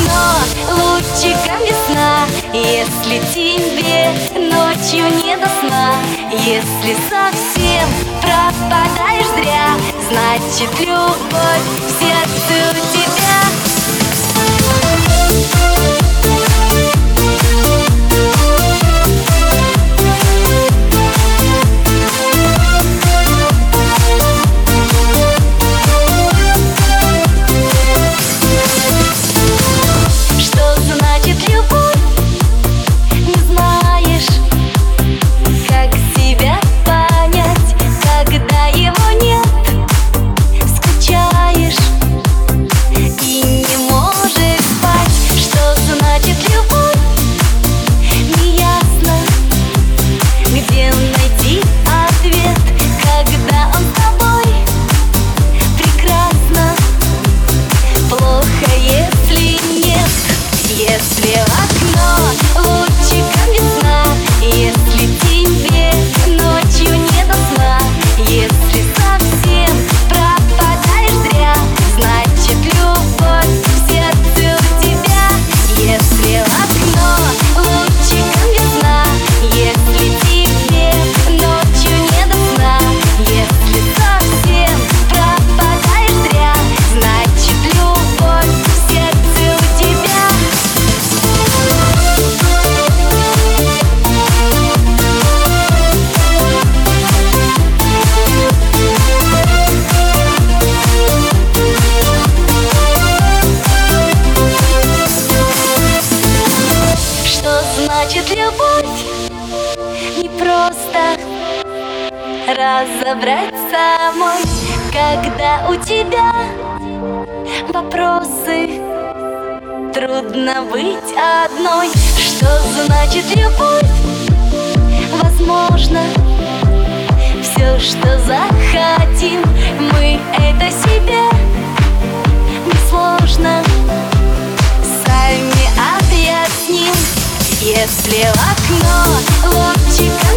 окно лучиком весна. Если тебе ночью не до сна, если совсем пропадаешь зря, значит любовь в сердце у тебя. Если в окно лучиком весна, если тебе ночью не до сна, если совсем пропадаешь зря, значит любовь в сердце у тебя. Если в окно лучиком весна, если тебе ночью не до сна, если совсем пропадаешь зря, значит любовь в сердце у тебя. Значит, любовь не просто разобрать самой, когда у тебя вопросы, трудно быть одной. Что значит любовь? Возможно, все, что захотим, мы это себе несложно сами объясним. Если в окно лучиком